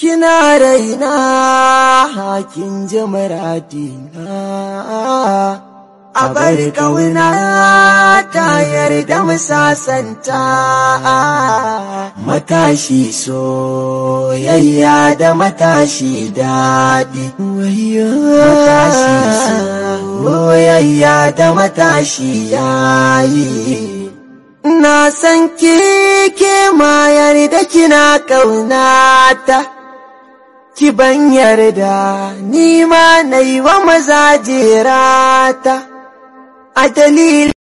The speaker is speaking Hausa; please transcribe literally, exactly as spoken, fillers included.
kina raina kin ji muradina a bar kauna ta yarda mu sasanta matashi soyayya da matashi daɗi matashi soyayya da matashi yayi na san ke ke ma yarda kina kaunata ki ban yarda ni ma nayi wa maza jerata a dalilin